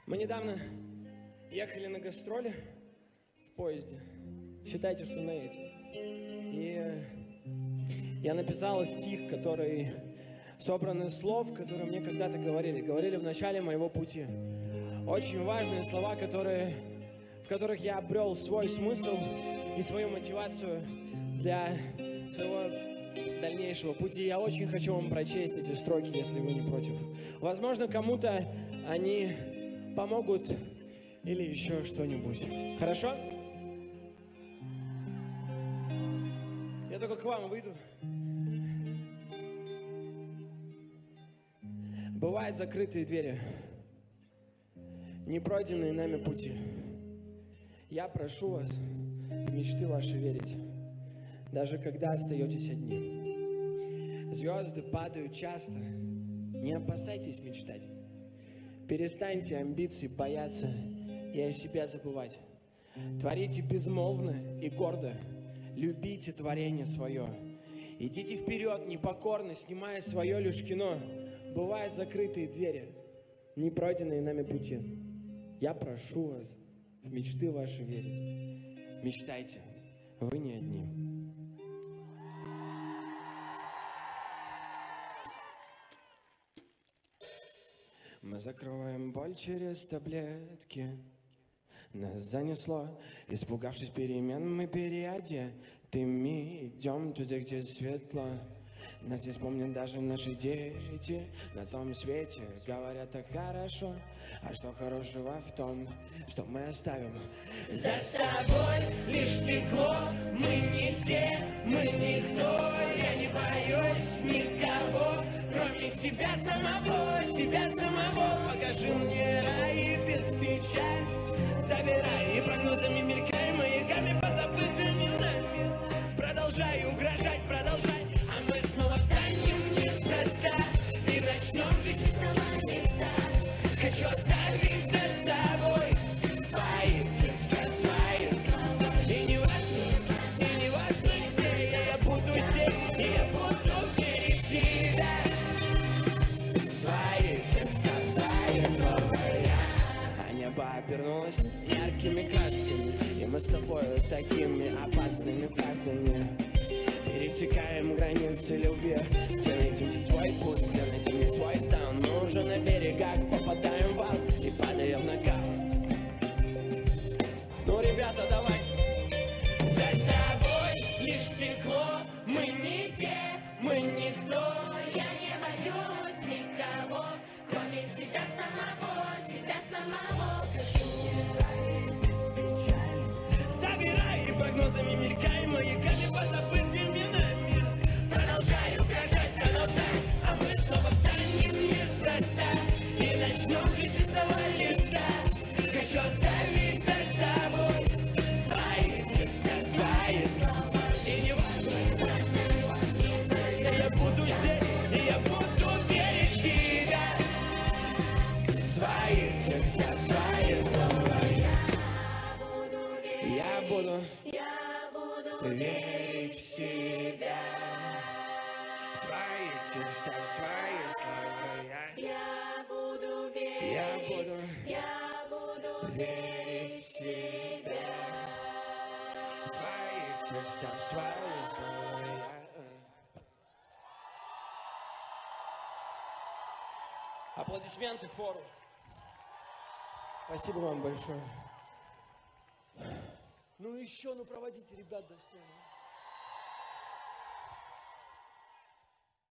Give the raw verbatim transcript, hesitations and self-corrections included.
Мы недавно ехали на гастроли в поезде. Считайте, что на эти. И я написал стих, который собран из слов, которые мне когда-то говорили. Говорили в начале моего пути. Очень важные слова, которые, в которых я обрел свой смысл и свою мотивацию для своего дальнейшего пути. Я очень хочу вам прочесть эти строки, если вы не против. Возможно, кому-то они помогут или еще что-нибудь. Хорошо? Я только к вам выйду. Бывают закрытые двери, не пройденные нами пути. Я прошу вас в мечты ваши верить, даже когда остаетесь одни. Звезды падают часто, не опасайтесь мечтать. Перестаньте амбиций бояться и о себе забывать. Творите безмолвно и гордо, любите творение свое. Идите вперед, непокорно, снимая свое лишь кино. Бывают закрытые двери, не пройденные нами пути. Я прошу вас в мечты ваши верить. Мечтайте, вы не одни. Мы закроем боль через таблетки. Нас занесло, испугавшись перемен, мы переодетыми идем туда, где светло. Нас здесь помнят даже наши дети на том свете. Говорят так хорошо, а что хорошего в том, что мы оставим за собой лишь стекло. Мы не те, мы никто. Я не боюсь никого, кроме себя самого, себя самого. Покажи мне рай без печаль, забирай и прогнозами мелькай, маяками по забытым нами. Продолжай угрожать, продолжай. А мы снова встанем неспроста и начнем жить с самого места. Хочу оставить за собой свои тексты, свои слова. И не важно, и не важно, где я, я буду здесь, и я буду перед тебя. Свои тексты, свои слова. А небо обернулось яркими красками, и мы с тобою такими опасными фразами пересекаем границы любви. Где найти мне свой путь, где найти мне свой даун. Мы уже на берегах попадаем в вал и падаем в нокаут. Ну, ребята, давайте. За собой лишь стекло. Мы не те, мы никто. Я не боюсь никого, кроме себя самого, себя самого. Хочу Забирай без печали, забирай и прогнозами мелькай, маяками по забытым именами. продолжай угрожать, продолжай. А мы снова встанем неспроста и начнем жить с этого листа. Хочу оставить за собой свои тексты, свои слова. И не важно, я буду здесь, и я буду перед тебя. Свои тексты, свои слова. Я буду, Я буду верить в себя. свои тексты, свои слова. Я, Я буду я верить. буду Я буду верить в себя. свои тексты, свои слова. Я. Аплодисменты хору. Спасибо вам большое. Ну еще, ну проводите ребят достойно.